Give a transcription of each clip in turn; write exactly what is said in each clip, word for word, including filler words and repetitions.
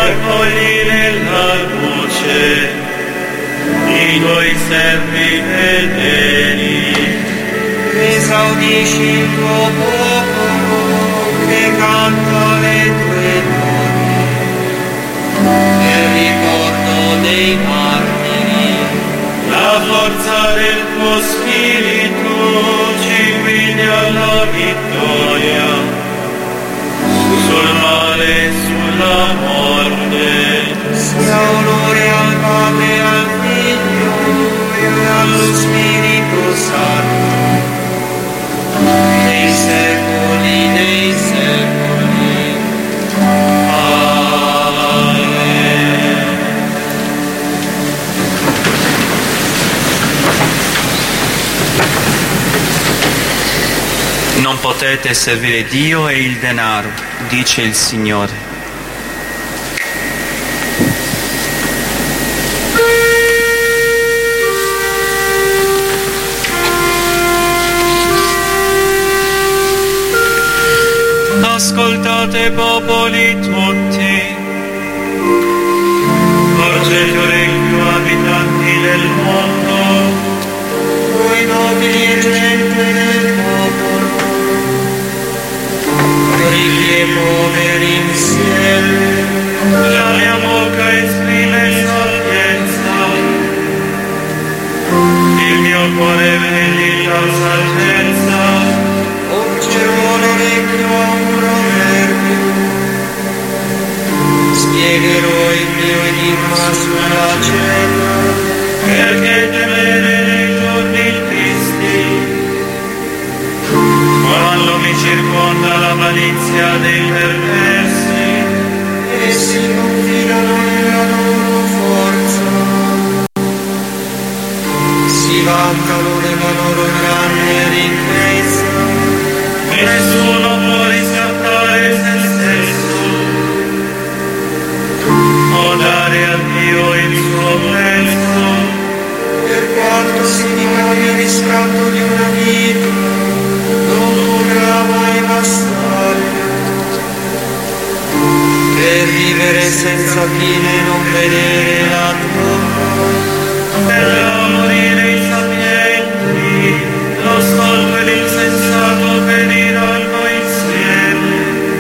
accogli nella luce i tuoi servi fedeli. Esaudisci il tuo popolo che canta le tue lodi, nel ricordo dei martiri. La forza del tuo spirito ci guidi alla vittoria, sul male e sulla morte. Sia onore al Padre e al Figlio e allo Spirito Santo, nei secoli dei secoli. Amen. Non potete servire Dio e il denaro, dice il Signore. Ascoltate popoli tutti, porgete orecchio abitanti del mondo, Voi nobili e gente del popolo, ricchi e poveri insieme, la mia bocca esprime sapienza, il mio cuore vendita saggezza. porgerò l'orecchio a un proverbio, spiegherò il mio enigma sulla cena, Perché temere nei giorni tristi, quando mi circonda la malizia dei perversi, essi confidano nella loro forza, si vantano della loro grande ricchezza. nessuno può riscattare se stesso o dare a Dio il suo prezzo. Per quanto si dica il riscatto di una vita, non potrà mai bastare. Per vivere senza fine e non vedere la tua, Per morire i sapienti, lo stolto ed il sensato periranno insieme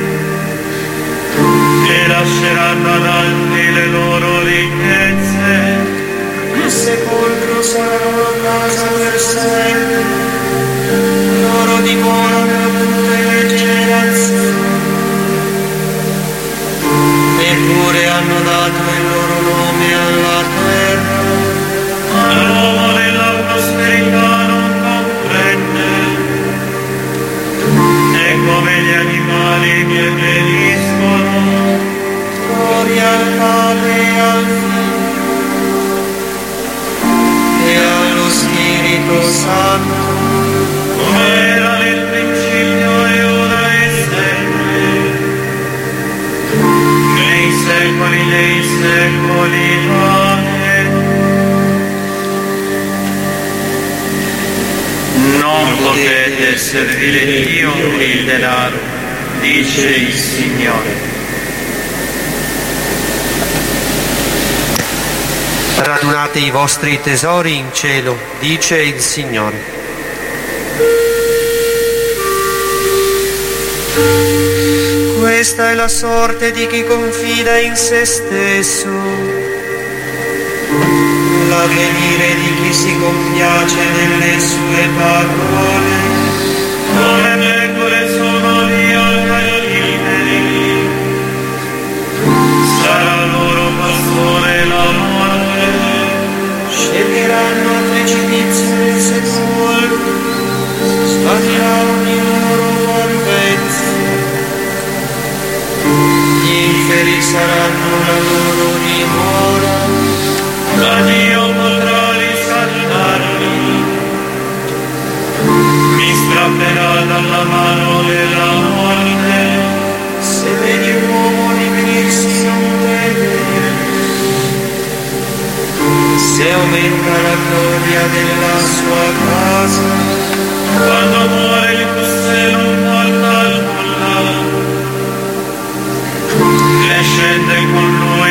e lasceranno ad altri le loro ricchezze. il sepolcro sarà una casa per sempre, loro dimorano per tutte le generazioni. Eppure hanno dato il loro nome alla terra, L'uomo della prosperità non comprende, è come gli animali che periscono. gloria al Padre e al Figlio e allo Spirito Santo, Come era nel principio e ora e sempre, nei secoli dei secoli. Amen. Non potete servire Dio e il denaro, dice il Signore. Radunate i vostri tesori in cielo, dice il Signore. questa è la sorte di chi confida in se stesso, l'avvenire di chi si compiace nelle sue parole. Come pecore sono via liberi, sarà loro pastore la morte. Sceglieranno al precipizio del sepolcro, sfatiranno i loro pezzi. Gli inferi saranno la loro dimora, Ma Dio potrà riscattarli, mi strapperà dalla mano della morte. se vedi un uomo divenirsi non teme, se aumenta la gloria della sua casa, Quando muore il cusse non porta al nulla, e scende con lui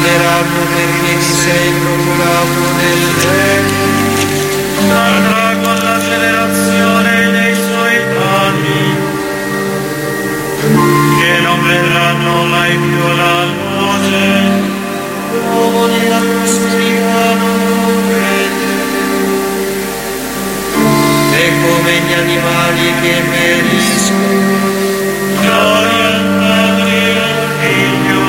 loderanno perché ti sei procurato del re. Sarà con la generazione dei suoi padri, che non verranno mai più alla luce. L'uomo nella prosperità non crede, è come gli animali che periscono. Gloria al Padre e al Figlio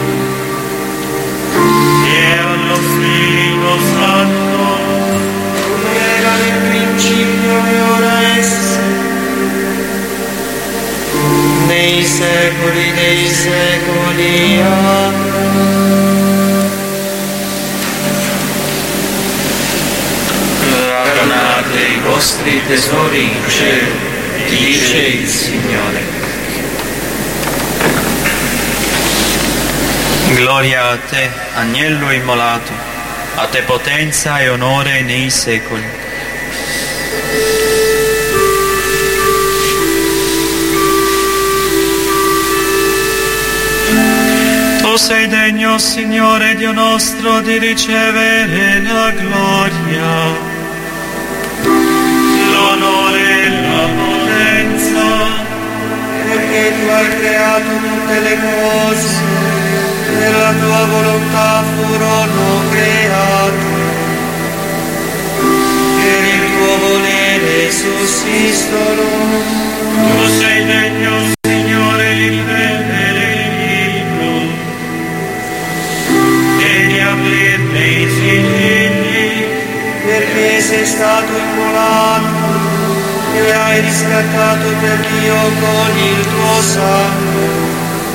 e allo Spirito Santo, Come era nel principio e ora è sempre, nei secoli dei secoli. Amen. radunate i vostri tesori in cielo, dice il Signore. Gloria a te, agnello immolato, a te potenza e onore nei secoli. Tu sei degno, Signore Dio nostro, di ricevere la gloria, l'onore e la potenza, Perché tu hai creato tutte le cose, per la tua volontà furono create, per il tuo volere sussistono. Tu sei degno, Signore, di prendere il libro e di aprirne i sigilli, Perché sei stato immolato e hai riscattato per Dio con il tuo sangue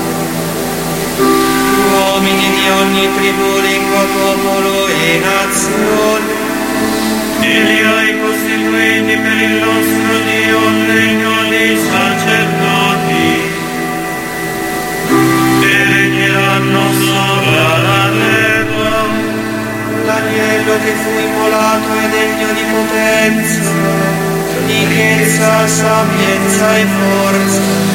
uomini di ogni tribù, lingua, popolo e nazione. e li hai costituiti per il nostro Dio un regno di sacerdoti, e regneranno sopra la terra. L'agnello che fu immolato è degno di potenza, ricchezza, sapienza e forza,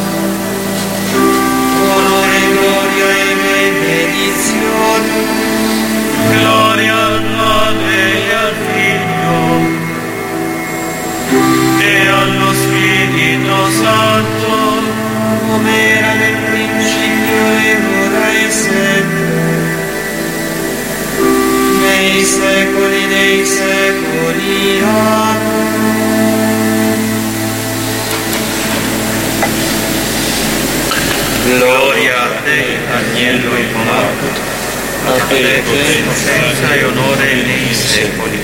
onore, gloria e benedizione. Gloria al Padre e al Figlio e allo Spirito Santo, Come era nel principio e ora è sempre, nei secoli dei secoli. Amen. Gloria a te, agnello immolato, a te potenza e onore nei secoli.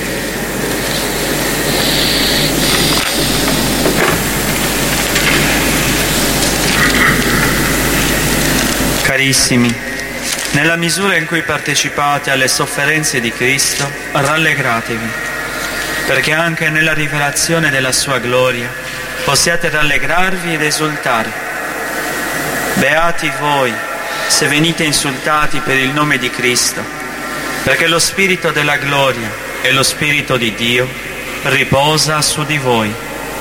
Carissimi, nella misura in cui partecipate alle sofferenze di Cristo, rallegratevi, perché anche nella rivelazione della sua gloria possiate rallegrarvi ed esultare. Beati voi, se venite insultati per il nome di Cristo, perché lo Spirito della gloria e lo Spirito di Dio riposa su di voi.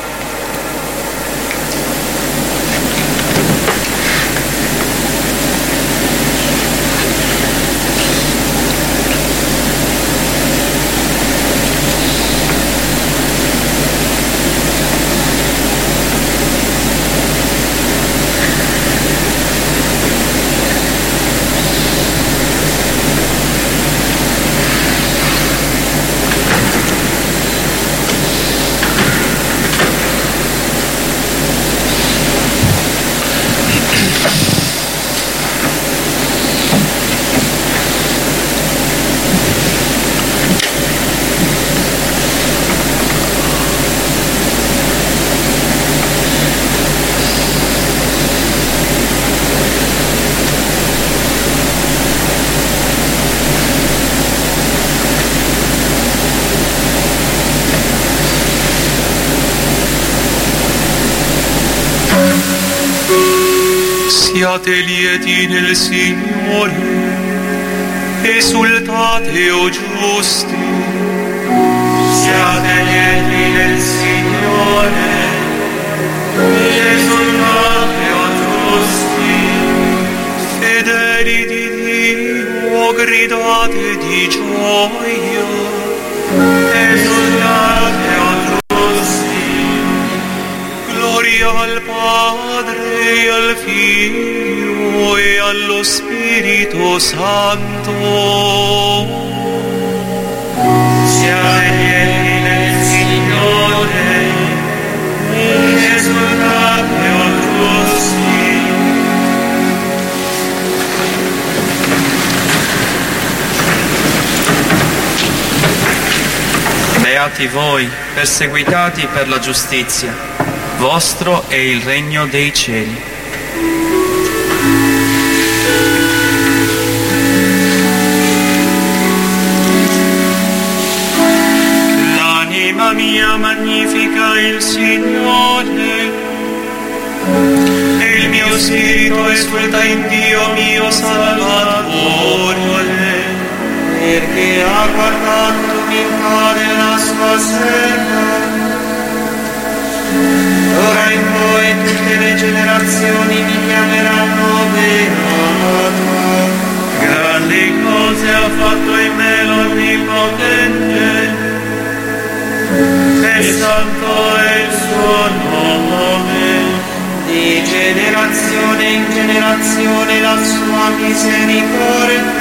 Siate lieti nel Signore, esultate, o giusti. siate lieti nel Signore, esultate, o giusti. Fedeli di Dio, Oh, gridate di gioia, esultate atroci, gloria al Padre e al Figlio e allo Spirito Santo. siate lieti nel Signore, esultate atroci. Beati voi, perseguitati per la giustizia, vostro è il regno dei cieli. L'anima mia magnifica il Signore, e il mio spirito esulta in Dio mio Salvatore, perché ha guardato l'umiltà della sua serva. D'ora in poi tutte le generazioni mi chiameranno beata. grandi cose ha fatto in me l'Onnipotente, e santo è il suo nome. Di generazione in generazione la sua misericordia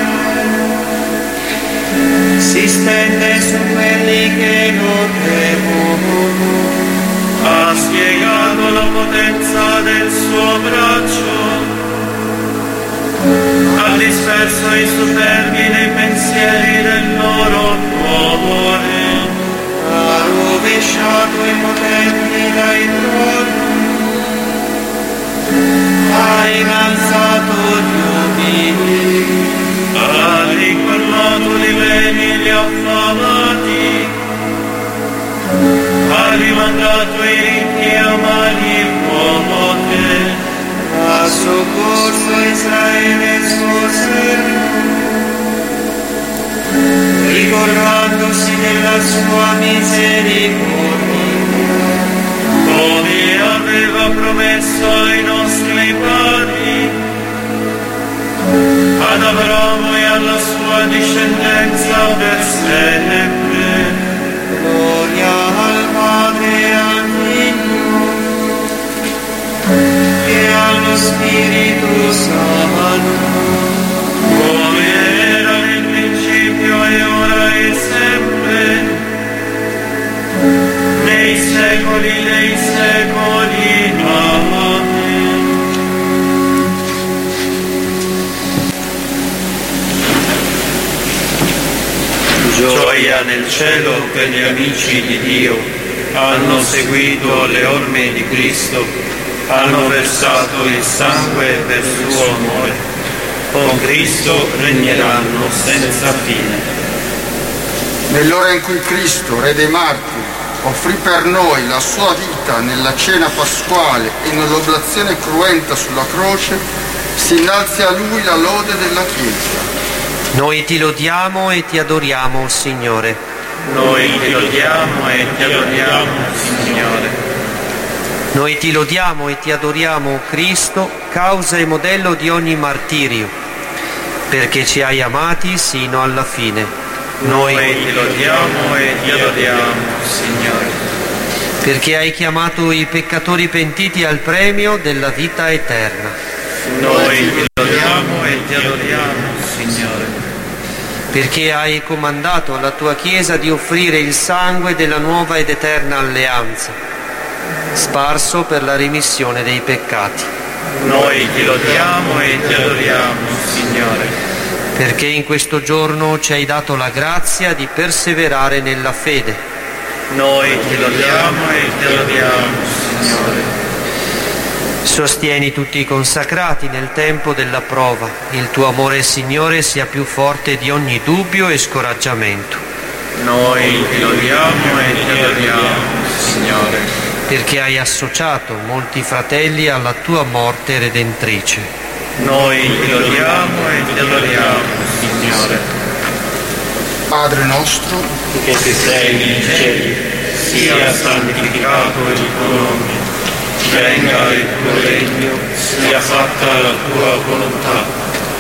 si stende su quelli che lo temono. Ha spiegato la potenza del suo braccio, ha disperso i superbi nei pensieri del loro cuore, Ha rovesciato i potenti dai troni, ha innalzato gli umili, ha ricolmato di beni gli affamati, ha rimandato i ricchi a mani vuote, ha soccorso Israele suo servo, ricordandosi della sua misericordia, come aveva promesso ai nostri padri, ad Abramo e alla sua discendenza per sempre. gloria al Padre e al Figlio e allo Spirito Santo, Come era nel principio e ora e sempre, nei secoli dei secoli. Amen. Gioia nel cielo per gli amici di Dio, hanno seguito le orme di Cristo, hanno versato il sangue per suo amore. Con Cristo regneranno senza fine. Nell'ora in cui Cristo, Re dei martiri, offrì per noi la sua vita nella cena pasquale e nell'oblazione cruenta sulla croce, si innalzi a Lui la lode della Chiesa. Noi ti lodiamo e ti adoriamo, Signore. Noi ti lodiamo e ti adoriamo, Signore. Noi ti lodiamo e ti adoriamo, Cristo, causa e modello di ogni martirio, perché ci hai amati sino alla fine. Noi ti lodiamo e ti adoriamo, Signore. Perché hai chiamato i peccatori pentiti al premio della vita eterna. Noi ti lodiamo e ti adoriamo, Signore. Perché hai comandato alla tua Chiesa di offrire il sangue della nuova ed eterna alleanza, sparso per la remissione dei peccati. Noi ti lodiamo e ti adoriamo, Signore. Perché in questo giorno ci hai dato la grazia di perseverare nella fede. Noi ti lodiamo e ti adoriamo, Signore. Sostieni tutti i consacrati nel tempo della prova. Il tuo amore, Signore, sia più forte di ogni dubbio e scoraggiamento. Noi ti lodiamo e ti adoriamo, Signore. Perché hai associato molti fratelli alla tua morte redentrice. Noi ti lodiamo e ti adoriamo, Signore. Padre nostro, Che sei nei cieli, sia santificato il tuo nome. Venga il tuo regno, sia fatta la tua volontà,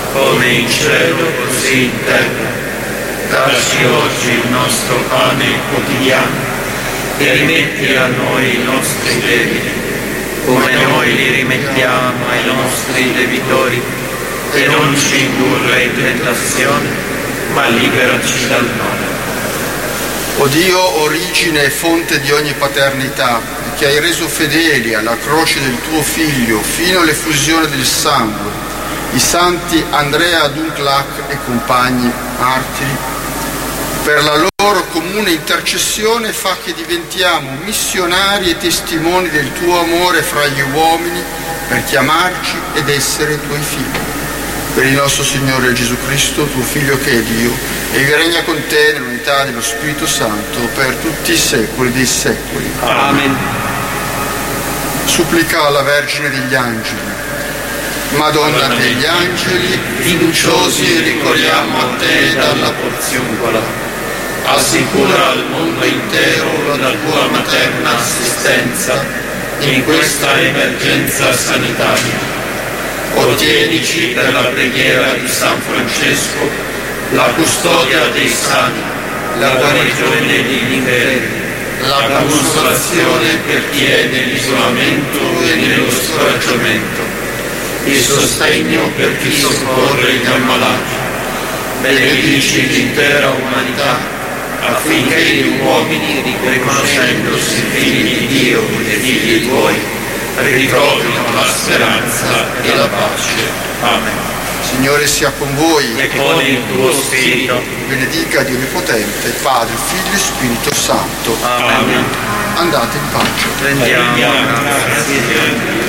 come in cielo così in terra. Dacci oggi il nostro pane quotidiano e rimetti a noi i nostri debiti, come noi li rimettiamo ai nostri debitori, e non ci indurre in tentazione, ma liberaci dal male. O Dio, origine e fonte di ogni paternità, che hai reso fedeli alla croce del tuo Figlio fino all'effusione del sangue, i santi Andrea Dundlach e compagni martiri, per la loro comune intercessione fa che diventiamo missionari e testimoni del tuo amore fra gli uomini per chiamarci ed essere tuoi figli. Per il nostro Signore Gesù Cristo, tuo Figlio che è Dio, e che regna con te nell'unità dello Spirito Santo per tutti i secoli dei secoli. Amen. Supplica alla Vergine degli Angeli. Madonna degli Angeli, fiduciosi ricorriamo a te dalla porziuncola. Assicura al mondo intero la tua materna assistenza in questa emergenza sanitaria. Ottienici per la preghiera di San Francesco la custodia dei sani, la guarigione degli infermi, la consolazione per chi è nell'isolamento e nello scoraggiamento, il sostegno per chi soccorre gli ammalati. Benedici l'intera umanità, affinché gli uomini, riconoscendosi figli di Dio e figli tuoi, ritrovino la speranza e la pace. Amen. Signore sia con voi E con il tuo spirito. benedica Dio Onnipotente, Padre, Figlio e Spirito Santo. Amen. Andate in pace. Rendiamo grazie.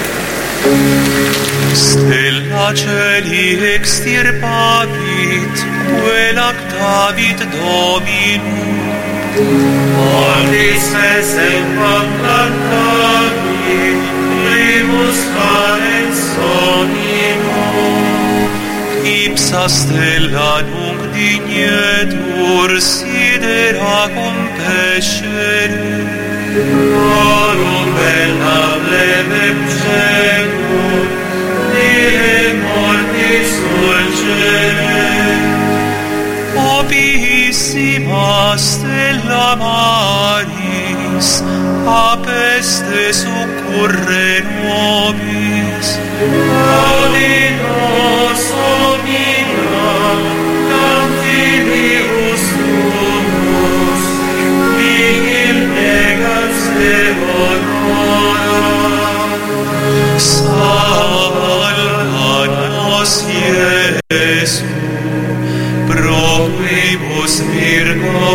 Stella celi extirpavit, ue lactavit Dominum. Ordis esem lactavit, primus parens hominum. Ipsa stella nunc dignetur sidera compescere. Orum bella plebem celum, dire mortis dulcere. Opissima stella maris, a peste succurre nobis. Audi nos omnia, cantilibus tuus, vigil negas de honora. Salva nos Iesu, pro quibus Virgo